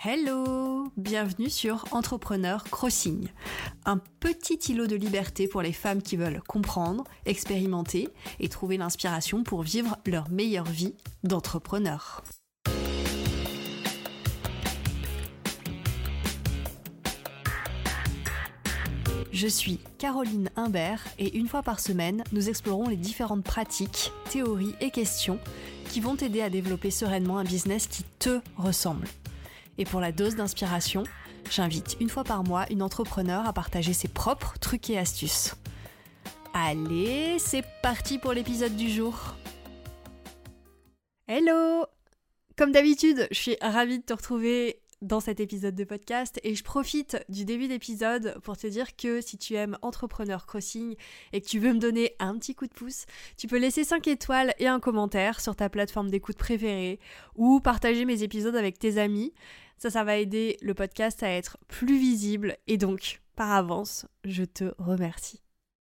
Hello! Bienvenue sur Entrepreneur Crossing, un petit îlot de liberté pour les femmes qui veulent comprendre, expérimenter et trouver l'inspiration pour vivre leur meilleure vie d'entrepreneur. Je suis Caroline Imbert et une fois par semaine, nous explorons les différentes pratiques, théories et questions qui vont t'aider à développer sereinement un business qui te ressemble. Et pour la dose d'inspiration, j'invite une fois par mois une entrepreneure à partager ses propres trucs et astuces. Allez, c'est parti pour l'épisode du jour. Hello! Comme d'habitude, je suis ravie de te retrouver dans cet épisode de podcast et je profite du début d'épisode pour te dire que si tu aimes Entrepreneur Crossing et que tu veux me donner un petit coup de pouce, tu peux laisser 5 étoiles et un commentaire sur ta plateforme d'écoute préférée ou partager mes épisodes avec tes amis. Ça va aider le podcast à être plus visible et donc, par avance, je te remercie.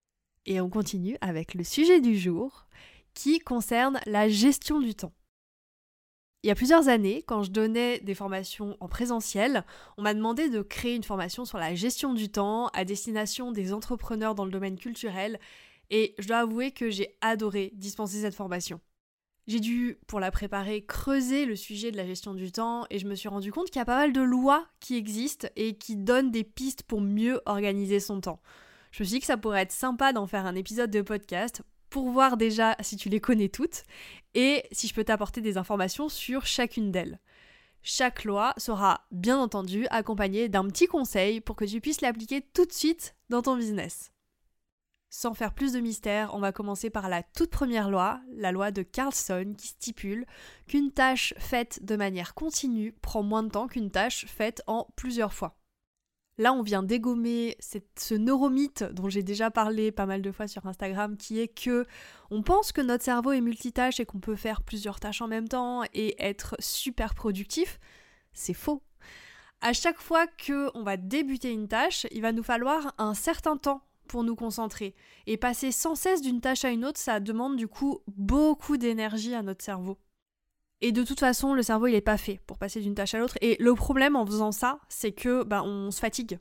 Et on continue avec le sujet du jour qui concerne la gestion du temps. Il y a plusieurs années, quand je donnais des formations en présentiel, on m'a demandé de créer une formation sur la gestion du temps à destination des entrepreneurs dans le domaine culturel et je dois avouer que j'ai adoré dispenser cette formation. J'ai dû, pour la préparer, creuser le sujet de la gestion du temps et je me suis rendu compte qu'il y a pas mal de lois qui existent et qui donnent des pistes pour mieux organiser son temps. Je me suis dit que ça pourrait être sympa d'en faire un épisode de podcast pour voir déjà si tu les connais toutes et si je peux t'apporter des informations sur chacune d'elles. Chaque loi sera bien entendu accompagnée d'un petit conseil pour que tu puisses l'appliquer tout de suite dans ton business. Sans faire plus de mystère, on va commencer par la toute première loi, la loi de Carlson qui stipule qu'une tâche faite de manière continue prend moins de temps qu'une tâche faite en plusieurs fois. Là, on vient dégommer ce neuromythe dont j'ai déjà parlé pas mal de fois sur Instagram, qui est que on pense que notre cerveau est multitâche et qu'on peut faire plusieurs tâches en même temps et être super productif. C'est faux. À chaque fois qu'on va débuter une tâche, il va nous falloir un certain temps pour nous concentrer. Et passer sans cesse d'une tâche à une autre, ça demande du coup beaucoup d'énergie à notre cerveau. Et de toute façon, le cerveau, il est pas fait pour passer d'une tâche à l'autre. Et le problème en faisant ça, c'est que on se fatigue.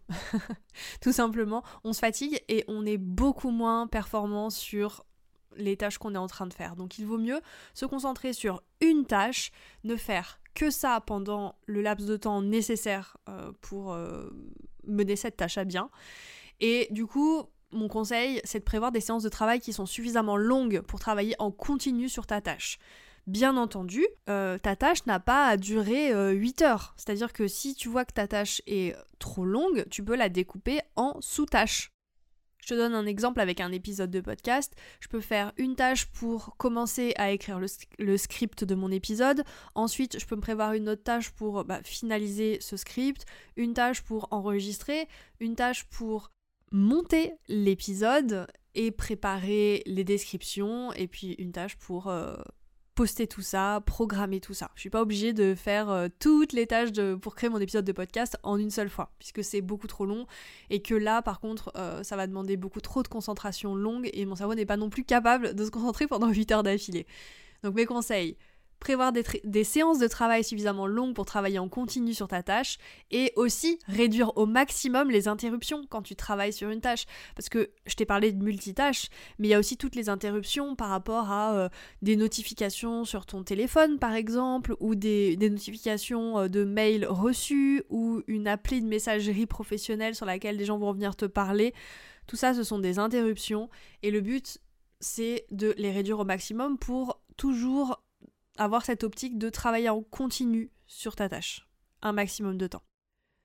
Tout simplement, on se fatigue et on est beaucoup moins performant sur les tâches qu'on est en train de faire. Donc il vaut mieux se concentrer sur une tâche, ne faire que ça pendant le laps de temps nécessaire pour mener cette tâche à bien. Et du coup, mon conseil, c'est de prévoir des séances de travail qui sont suffisamment longues pour travailler en continu sur ta tâche. Bien entendu, ta tâche n'a pas à durer 8 heures. C'est-à-dire que si tu vois que ta tâche est trop longue, tu peux la découper en sous-tâches. Je te donne un exemple avec un épisode de podcast. Je peux faire une tâche pour commencer à écrire le script de mon épisode. Ensuite, je peux me prévoir une autre tâche pour finaliser ce script. Une tâche pour enregistrer. Une tâche pour monter l'épisode et préparer les descriptions. Et puis une tâche pour poster tout ça, programmer tout ça. Je suis pas obligée de faire toutes les tâches pour créer mon épisode de podcast en une seule fois, puisque c'est beaucoup trop long et que là, par contre, ça va demander beaucoup trop de concentration longue et mon cerveau n'est pas non plus capable de se concentrer pendant 8 heures d'affilée. Donc mes conseils, prévoir des séances de travail suffisamment longues pour travailler en continu sur ta tâche et aussi réduire au maximum les interruptions quand tu travailles sur une tâche. Parce que je t'ai parlé de multitâches, mais il y a aussi toutes les interruptions par rapport à des notifications sur ton téléphone par exemple, ou des notifications de mails reçus, ou une appli de messagerie professionnelle sur laquelle des gens vont venir te parler. Tout ça, ce sont des interruptions et le but, c'est de les réduire au maximum pour toujours avoir cette optique de travailler en continu sur ta tâche, un maximum de temps.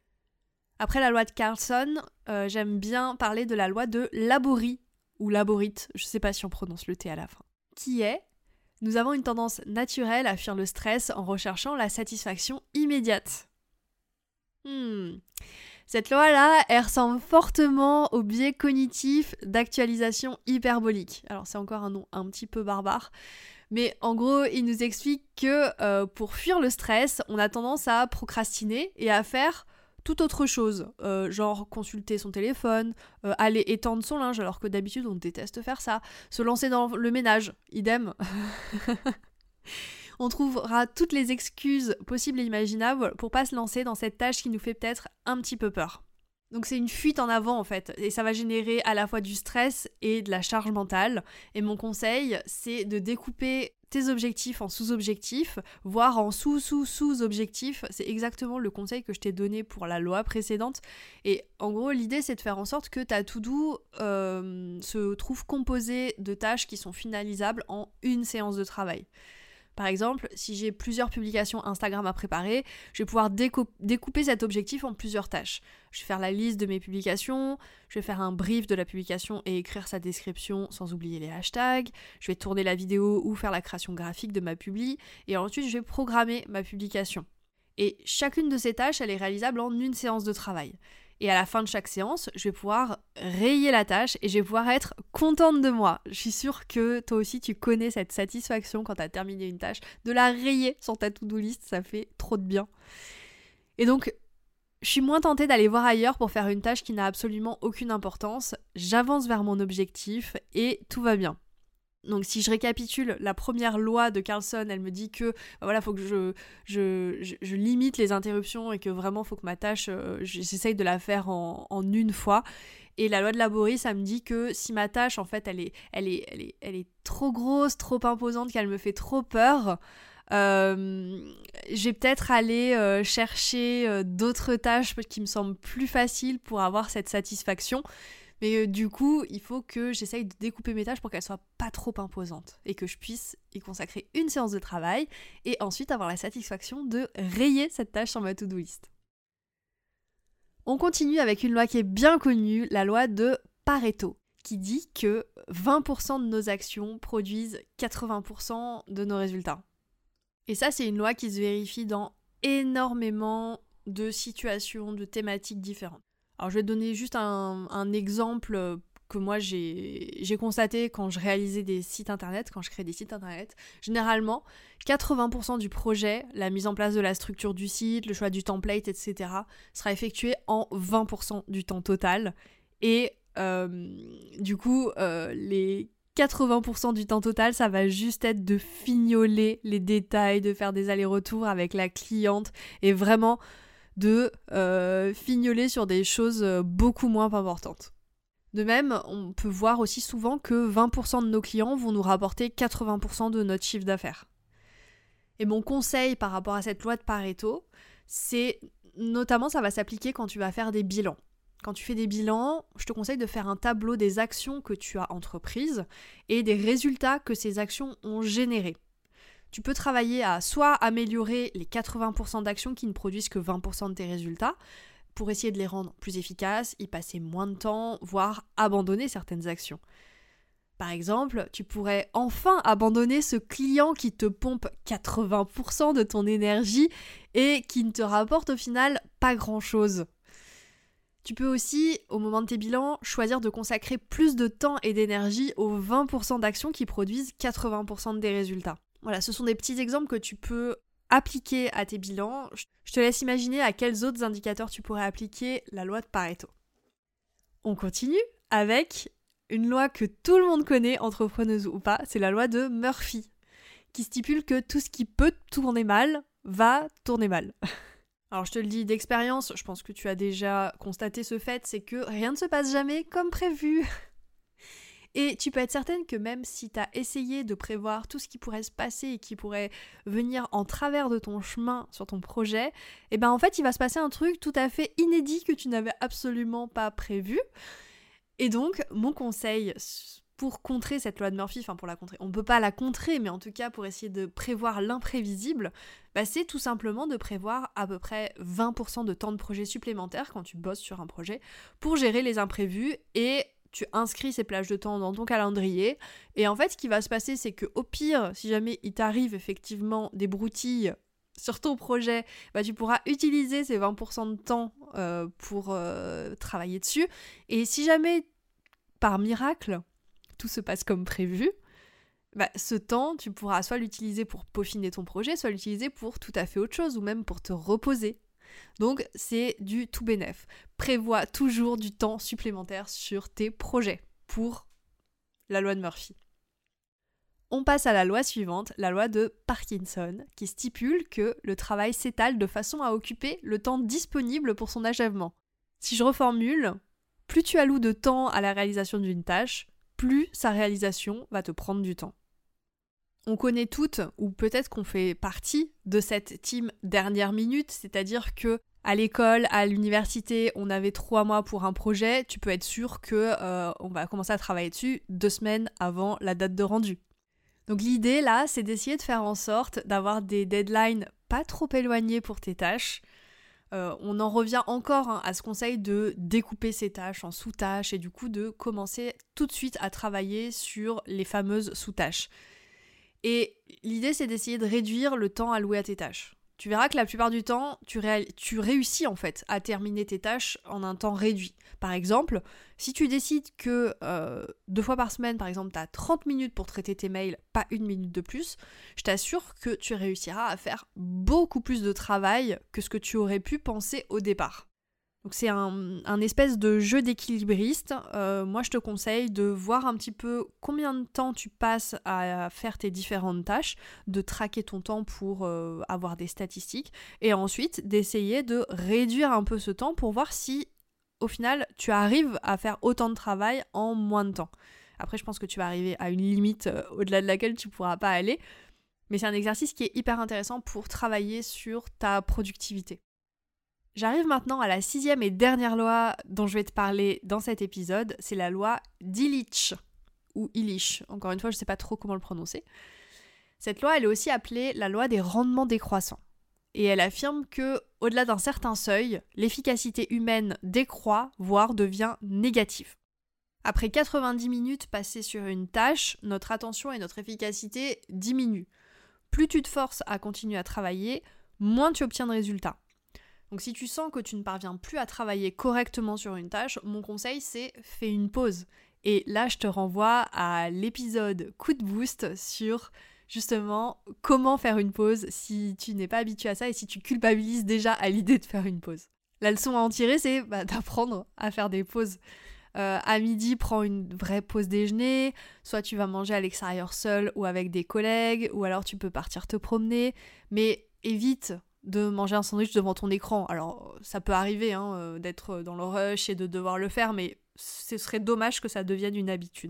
Après la loi de Carlson, j'aime bien parler de la loi de Laborie, ou Laborite, je sais pas si on prononce le T à la fin, qui est, nous avons une tendance naturelle à fuir le stress en recherchant la satisfaction immédiate. Cette loi-là, elle ressemble fortement au biais cognitif d'actualisation hyperbolique. Alors c'est encore un nom un petit peu barbare, mais en gros, il nous explique que pour fuir le stress, on a tendance à procrastiner et à faire toute autre chose, genre consulter son téléphone, aller étendre son linge alors que d'habitude on déteste faire ça, se lancer dans le ménage, idem. On trouvera toutes les excuses possibles et imaginables pour pas se lancer dans cette tâche qui nous fait peut-être un petit peu peur. Donc c'est une fuite en avant en fait, et ça va générer à la fois du stress et de la charge mentale. Et mon conseil, c'est de découper tes objectifs en sous-objectifs, voire en sous-sous-sous-objectifs. C'est exactement le conseil que je t'ai donné pour la loi précédente. Et en gros, l'idée, c'est de faire en sorte que ta to-do se trouve composée de tâches qui sont finalisables en une séance de travail. Par exemple, si j'ai plusieurs publications Instagram à préparer, je vais pouvoir découper cet objectif en plusieurs tâches. Je vais faire la liste de mes publications, je vais faire un brief de la publication et écrire sa description sans oublier les hashtags, je vais tourner la vidéo ou faire la création graphique de ma publi, et ensuite je vais programmer ma publication. Et chacune de ces tâches, elle est réalisable en une séance de travail. Et à la fin de chaque séance, je vais pouvoir rayer la tâche et je vais pouvoir être contente de moi. Je suis sûre que toi aussi tu connais cette satisfaction quand tu as terminé une tâche, de la rayer sur ta to-do list, ça fait trop de bien. Et donc, je suis moins tentée d'aller voir ailleurs pour faire une tâche qui n'a absolument aucune importance. J'avance vers mon objectif et tout va bien. Donc si je récapitule, la première loi de Carlson, elle me dit que voilà, faut que je limite les interruptions et que vraiment faut que ma tâche, j'essaye de la faire en une fois. Et la loi de Laborie, ça me dit que si ma tâche, en fait, elle est trop grosse, trop imposante, qu'elle me fait trop peur, je vais peut-être aller chercher d'autres tâches qui me semblent plus faciles pour avoir cette satisfaction. Mais du coup, il faut que j'essaye de découper mes tâches pour qu'elles soient pas trop imposantes et que je puisse y consacrer une séance de travail et ensuite avoir la satisfaction de rayer cette tâche sur ma to-do list. On continue avec une loi qui est bien connue, la loi de Pareto, qui dit que 20% de nos actions produisent 80% de nos résultats. Et ça, c'est une loi qui se vérifie dans énormément de situations, de thématiques différentes. Alors je vais te donner juste un exemple que moi j'ai constaté quand je réalisais des sites internet, quand je crée des sites internet. Généralement, 80% du projet, la mise en place de la structure du site, le choix du template, etc. sera effectué en 20% du temps total. Et du coup, les 80% du temps total, ça va juste être de fignoler les détails, de faire des allers-retours avec la cliente et vraiment de fignoler sur des choses beaucoup moins importantes. De même, on peut voir aussi souvent que 20% de nos clients vont nous rapporter 80% de notre chiffre d'affaires. Et mon conseil par rapport à cette loi de Pareto, c'est notamment ça va s'appliquer quand tu vas faire des bilans. Quand tu fais des bilans, je te conseille de faire un tableau des actions que tu as entreprises et des résultats que ces actions ont générés. Tu peux travailler à soit améliorer les 80% d'actions qui ne produisent que 20% de tes résultats pour essayer de les rendre plus efficaces, y passer moins de temps, voire abandonner certaines actions. Par exemple, tu pourrais enfin abandonner ce client qui te pompe 80% de ton énergie et qui ne te rapporte au final pas grand-chose. Tu peux aussi, au moment de tes bilans, choisir de consacrer plus de temps et d'énergie aux 20% d'actions qui produisent 80% des résultats. Voilà, ce sont des petits exemples que tu peux appliquer à tes bilans. Je te laisse imaginer à quels autres indicateurs tu pourrais appliquer la loi de Pareto. On continue avec une loi que tout le monde connaît, entrepreneuse ou pas, c'est la loi de Murphy, qui stipule que tout ce qui peut tourner mal va tourner mal. Alors je te le dis d'expérience, je pense que tu as déjà constaté ce fait, c'est que rien ne se passe jamais comme prévu. Et tu peux être certaine que même si tu as essayé de prévoir tout ce qui pourrait se passer et qui pourrait venir en travers de ton chemin sur ton projet, et ben en fait il va se passer un truc tout à fait inédit que tu n'avais absolument pas prévu. Et donc mon conseil pour contrer cette loi de Murphy, enfin pour la contrer, on ne peut pas la contrer, mais en tout cas pour essayer de prévoir l'imprévisible, bah c'est tout simplement de prévoir à peu près 20% de temps de projet supplémentaire quand tu bosses sur un projet pour gérer les imprévus et tu inscris ces plages de temps dans ton calendrier. Et en fait, ce qui va se passer, c'est que au pire, si jamais il t'arrive effectivement des broutilles sur ton projet, bah tu pourras utiliser ces 20% de temps pour travailler dessus. Et si jamais, par miracle, tout se passe comme prévu, bah, ce temps, tu pourras soit l'utiliser pour peaufiner ton projet, soit l'utiliser pour tout à fait autre chose, ou même pour te reposer. Donc c'est du tout bénef. Prévois toujours du temps supplémentaire sur tes projets pour la loi de Murphy. On passe à la loi suivante, la loi de Parkinson, qui stipule que le travail s'étale de façon à occuper le temps disponible pour son achèvement. Si je reformule, plus tu alloues de temps à la réalisation d'une tâche, plus sa réalisation va te prendre du temps. On connaît toutes, ou peut-être qu'on fait partie de cette team dernière minute, c'est-à-dire que à l'école, à l'université, on avait 3 mois pour un projet, tu peux être sûr que on va commencer à travailler dessus 2 semaines avant la date de rendu. Donc l'idée là, c'est d'essayer de faire en sorte d'avoir des deadlines pas trop éloignés pour tes tâches. On en revient encore à ce conseil de découper ses tâches en sous-tâches et du coup de commencer tout de suite à travailler sur les fameuses sous-tâches. Et l'idée, c'est d'essayer de réduire le temps alloué à tes tâches. Tu verras que la plupart du temps, tu réussis en fait à terminer tes tâches en un temps réduit. Par exemple, si tu décides que 2 fois par semaine, par exemple, tu as 30 minutes pour traiter tes mails, pas 1 minute de plus, je t'assure que tu réussiras à faire beaucoup plus de travail que ce que tu aurais pu penser au départ. Donc c'est un espèce de jeu d'équilibriste. Moi, je te conseille de voir un petit peu combien de temps tu passes à faire tes différentes tâches, de traquer ton temps pour avoir des statistiques, et ensuite d'essayer de réduire un peu ce temps pour voir si, au final, tu arrives à faire autant de travail en moins de temps. Après, je pense que tu vas arriver à une limite au-delà de laquelle tu ne pourras pas aller, mais c'est un exercice qui est hyper intéressant pour travailler sur ta productivité. J'arrive maintenant à la 6e et dernière loi dont je vais te parler dans cet épisode, c'est la loi d'Illich, ou Illich, encore une fois je ne sais pas trop comment le prononcer. Cette loi elle est aussi appelée la loi des rendements décroissants, et elle affirme que, au-delà d'un certain seuil, l'efficacité humaine décroît, voire devient négative. Après 90 minutes passées sur une tâche, notre attention et notre efficacité diminuent. Plus tu te forces à continuer à travailler, moins tu obtiens de résultats. Donc si tu sens que tu ne parviens plus à travailler correctement sur une tâche, mon conseil c'est fais une pause. Et là je te renvoie à l'épisode coup de boost sur justement comment faire une pause si tu n'es pas habitué à ça et si tu culpabilises déjà à l'idée de faire une pause. La leçon à en tirer c'est d'apprendre à faire des pauses. À midi, prends une vraie pause déjeuner, soit tu vas manger à l'extérieur seul ou avec des collègues, ou alors tu peux partir te promener, mais évite de manger un sandwich devant ton écran. Alors, ça peut arriver d'être dans le rush et de devoir le faire, mais ce serait dommage que ça devienne une habitude.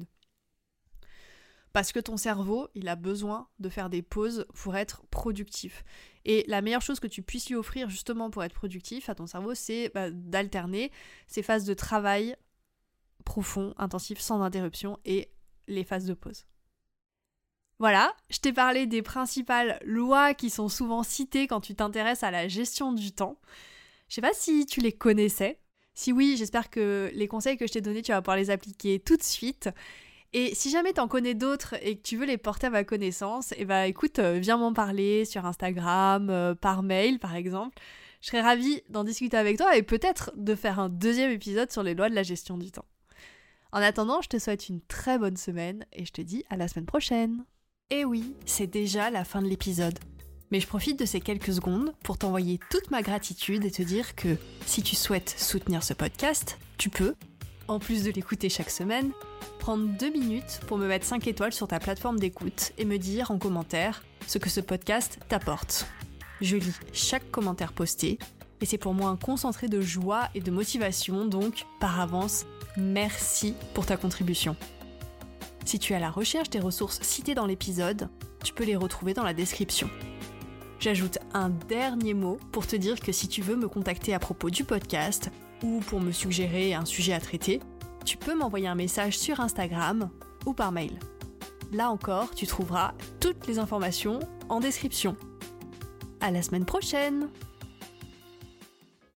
Parce que ton cerveau, il a besoin de faire des pauses pour être productif. Et la meilleure chose que tu puisses lui offrir justement pour être productif à ton cerveau, c'est d'alterner ces phases de travail profond, intensif, sans interruption et les phases de pause. Voilà, je t'ai parlé des principales lois qui sont souvent citées quand tu t'intéresses à la gestion du temps. Je sais pas si tu les connaissais. Si oui, j'espère que les conseils que je t'ai donnés, tu vas pouvoir les appliquer tout de suite. Et si jamais t'en connais d'autres et que tu veux les porter à ma connaissance, écoute, viens m'en parler sur Instagram, par mail par exemple. Je serais ravie d'en discuter avec toi et peut-être de faire un 2e épisode sur les lois de la gestion du temps. En attendant, je te souhaite une très bonne semaine et je te dis à la semaine prochaine. Et oui, c'est déjà la fin de l'épisode. Mais je profite de ces quelques secondes pour t'envoyer toute ma gratitude et te dire que si tu souhaites soutenir ce podcast, tu peux, en plus de l'écouter chaque semaine, prendre 2 minutes pour me mettre 5 étoiles sur ta plateforme d'écoute et me dire en commentaire ce que ce podcast t'apporte. Je lis chaque commentaire posté et c'est pour moi un concentré de joie et de motivation, donc par avance, merci pour ta contribution. Si tu es à la recherche des ressources citées dans l'épisode, tu peux les retrouver dans la description. J'ajoute un dernier mot pour te dire que si tu veux me contacter à propos du podcast ou pour me suggérer un sujet à traiter, tu peux m'envoyer un message sur Instagram ou par mail. Là encore, tu trouveras toutes les informations en description. À la semaine prochaine!